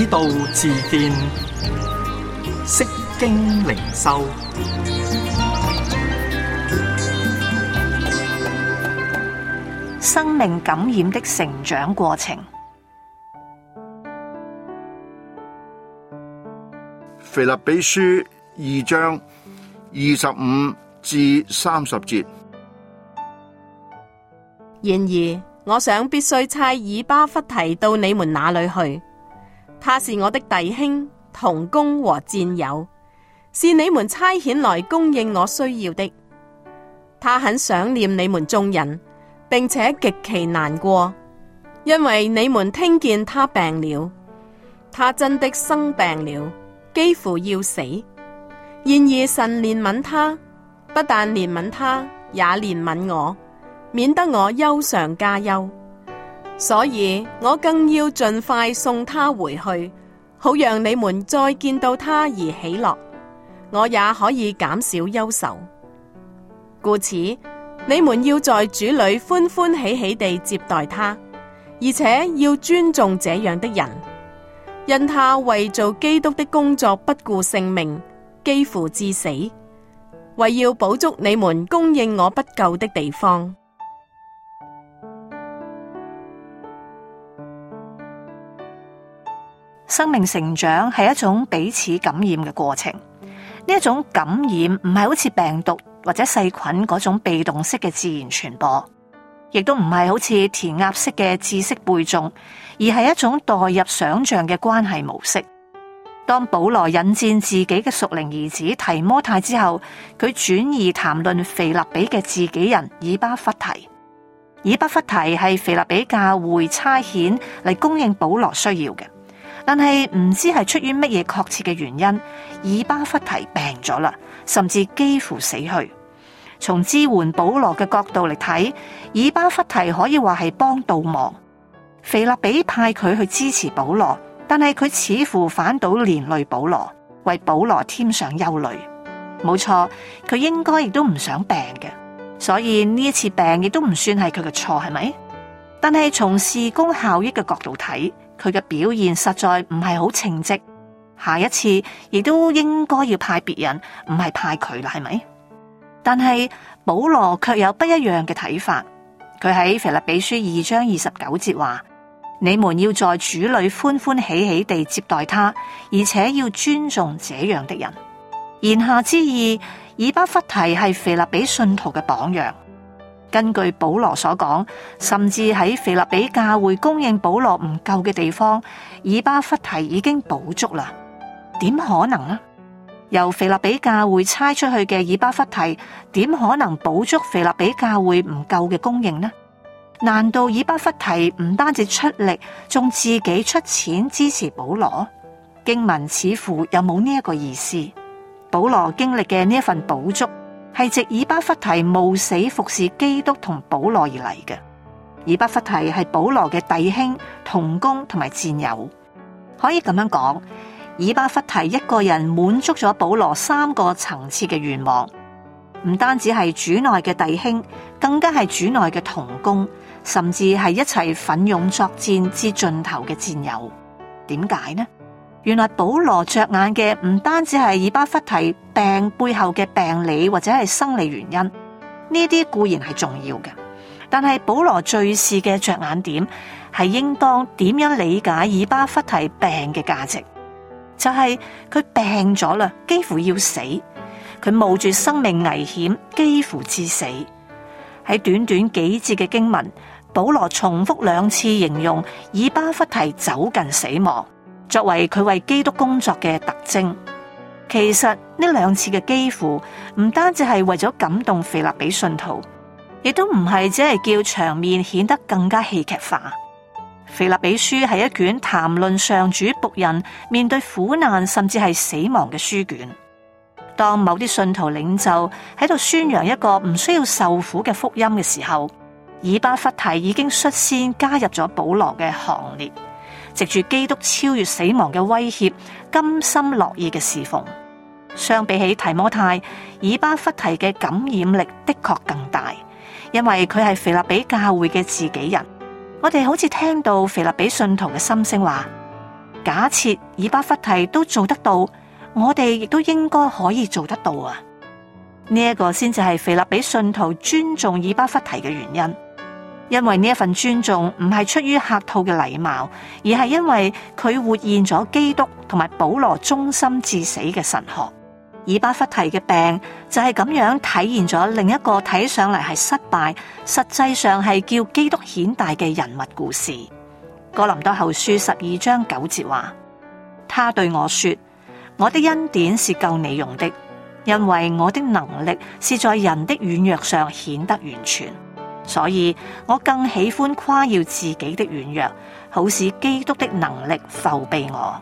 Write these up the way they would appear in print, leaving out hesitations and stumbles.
道自見，釋經靈修， 生命感染的成長過程。 腓立比書2章25至30節。 然而，我想必須差以巴弗提到你們那裏去。他是我的弟兄、同工和戰友，是你們差遣來供應我需要的。他很想念你們眾人，並且極其難過，因為你們聽見他病了。他真的生病了，幾乎要死。然而神憐憫他，不但憐憫他，也憐憫我，免得我憂上加憂。所以我更要盡快送他回去，好讓你們再見到他而喜樂，我也可以減少憂愁。故此，你們要在主裏歡歡喜喜地接待他，而且要尊重這樣的人，因他為做基督的工作不顧性命，幾乎致死，為要補足你們供應我不夠的地方。 生命成長係一種彼此感染嘅過程，呢一種感染唔係好似病毒或者細菌嗰種被動式嘅自然傳播，亦都唔係好似填鴨式嘅知識背誦，而係一種代入想象嘅關係模式。當保羅引薦自己嘅屬靈兒子提摩太之後，佢轉移談論腓立比嘅自己人以巴弗提。以巴弗提係腓立比教會差遣嚟供應保羅需要嘅。但係唔知係出於乜嘢確切嘅原因，以巴弗提病咗啦，甚至幾乎死去。從支援保羅嘅角度嚟睇，以巴弗提可以話係幫倒忙。腓立比派佢去支持保羅，但係佢似乎反倒連累保羅，為保羅添上憂慮。冇錯，佢應該亦都唔想病嘅，所以呢一次病亦都唔算係佢嘅錯，係咪？但係從事工效益嘅角度睇，佢嘅表現實在唔係好稱職，下一次亦都應該要派別人，唔係派佢啦，係咪？但係保羅卻有不一樣嘅睇法，佢喺腓立比書2章29節話：你們要在主裏歡歡喜喜地接待他，而且要尊重這樣的人。言下之意，以巴弗提係腓立比信徒嘅榜樣。根據保羅所講，甚至喺腓立比教會供應保羅唔夠嘅地方，以巴弗提已經補足啦。點可能呢？由腓立比教會差出去嘅以巴弗提，點可能補足腓立比教會唔夠嘅供應呢？難道以巴弗提唔單止出力，仲自己出錢支持保羅？經文似乎又冇呢一個意思。保羅經歷嘅呢一份補足，係藉以巴弗提冒死服侍基督同保羅而嚟嘅。以巴弗提係保羅嘅弟兄、同工同埋戰友，可以咁樣講，以巴弗提一個人滿足咗保羅3個層次嘅願望，唔單止係主內嘅弟兄，更加係主內嘅同工，甚至係一齊奮勇作戰至盡頭嘅戰友。點解呢？原來保羅着眼嘅唔單止係以巴弗提病背後嘅病理或者係生理原因，呢啲固然係重要嘅，但係保羅最視嘅着眼點係應當點樣理解以巴弗提病嘅價值，就係佢病咗啦，幾乎要死，佢冒住生命危險，幾乎致死。喺短短幾節嘅經文，保羅重複2次形容以巴弗提走近死亡，作為佢為基督工作嘅特徵。其實呢2次嘅幾乎唔單止係為咗感動腓立比信徒，亦都唔係只係叫場面顯得更加戲劇化。腓立比書係一卷談論上主僕人面對苦難甚至係死亡嘅書卷。當某啲信徒領袖喺度宣揚一個唔需要受苦嘅福音嘅時候，以巴弗提已經率先加入咗保羅嘅行列，藉住基督超越死亡嘅威脅，甘心樂意嘅侍奉。相比起提摩太，以巴弗提嘅感染力的確更大，因為佢係腓立比教會嘅自己人。我哋好似聽到腓立比信徒嘅心聲話： 假設以巴弗提都做得到，我哋亦都應該可以做得到啊！呢一個先至係腓立比信徒尊重以巴弗提嘅原因，因為呢一份尊重唔係出於客套嘅禮貌，而係因為佢活現咗基督同埋保羅忠心至死嘅神學。以巴弗提嘅病就係咁樣體現咗另一個睇上嚟係失敗，實際上係叫基督顯大嘅人物故事。哥林多後書12章9節話：他對我說，我的恩典是夠你用的，因為我的能力是在人的軟弱上顯得完全，所以我更喜歡誇耀自己的軟弱，好使基督的能力覆庇我。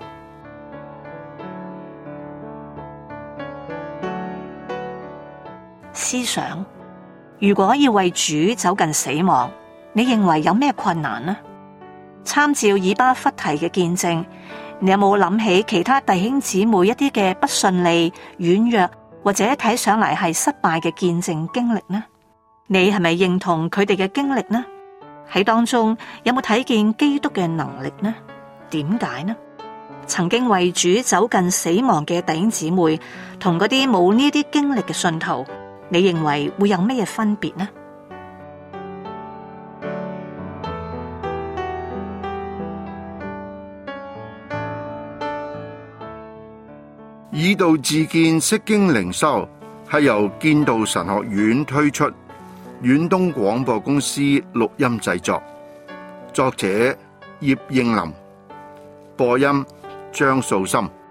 思想，如果要為主走近死亡，你認為有咩困難呢？參照以巴弗提嘅見證，你有冇諗起其他弟兄姊妹一啲嘅不順利、軟弱或者睇上嚟係失敗嘅見證經歷呢？你係咪認同佢哋嘅經歷呢？喺當中有冇睇見基督嘅能力呢？點解呢？曾經為主走近死亡嘅弟兄姊妹，同嗰啲冇呢啲經歷嘅信徒，你認為會有咩分別呢？ 以道自見釋經靈修係由建道神學院推出，遠東廣播公司錄音製作，作者葉應林，播音張素心。